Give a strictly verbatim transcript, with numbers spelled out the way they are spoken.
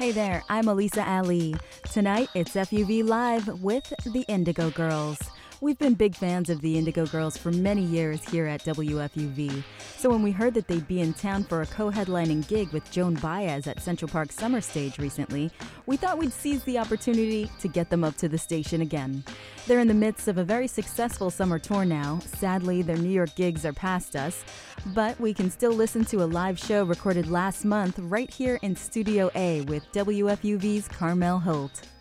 Hey there, I'm Elisa Ali. Tonight, it's F U V Live with the Indigo Girls. We've been big fans of the Indigo Girls for many years here at W F U V. So when we heard that they'd be in town for a co-headlining gig with Joan Baez at Central Park Summer Stage recently, we thought we'd seize the opportunity to get them up to the station again. They're in the midst of a very successful summer tour now. Sadly, their New York gigs are past us, but we can still listen to a live show recorded last month right here in Studio A with W F U V's Carmel Holt.